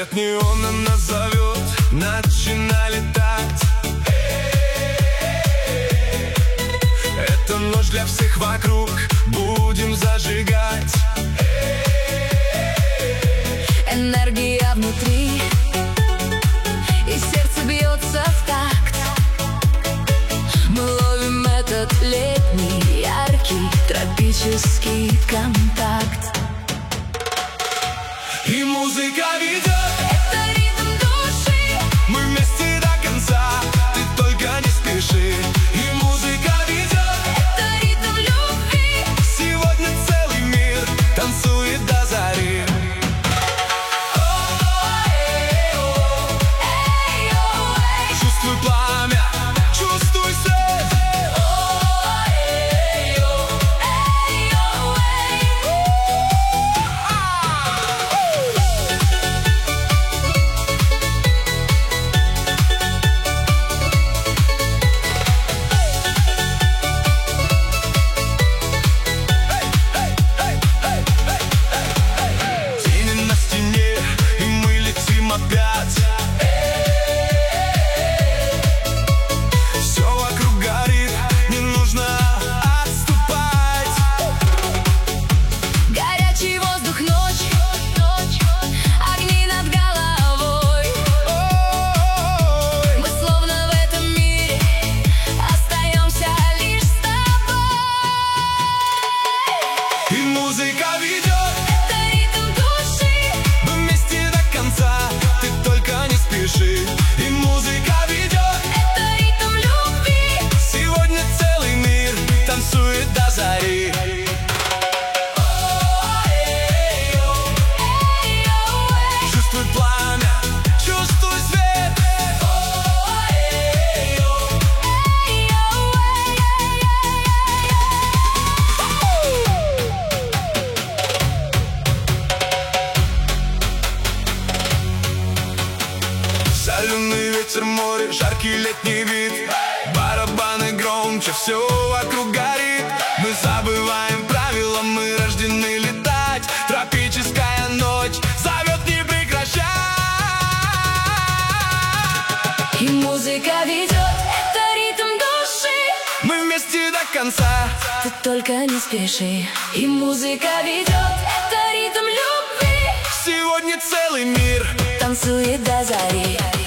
Свет неона нас зовет, начинали летать. Это ночь для всех вокруг, будем зажигать. Энергия внутри, и сердце бьется в такт. Мы ловим этот летний, яркий, тропический контакт. И музыка ведет, это ритм души. мы вместе до конца, ты только не спеши. И музыка ведет, Это ритм любви. сегодня целый мир танцует до зари. Чувствуй пламя, чувствуй свет. Тени на стене, и мы летим опять. Все вокруг горит, не нужно отступать. Горячий воздух, ночь, огни над головой. Мы словно в этом мире остаемся лишь с тобой. И музыка ведет, Это ритм души. мы вместе до конца, ты только не спеши. И музыка ведет, Это ритм любви. сегодня целый мир танцует до зари. Чувствуй пламя, чувствуй свет. Соленый ветер, море, жаркий летний вид. Барабаны громче, все вокруг горит. Мы забываем правила, мы рождены летать. Тропическая ночь зовет не прекращать. И музыка ведет, это ритм души. Мы вместе до конца. Ты только не спеши. И музыка ведет, это ритм любви. Сегодня целый мир Танцует до зари.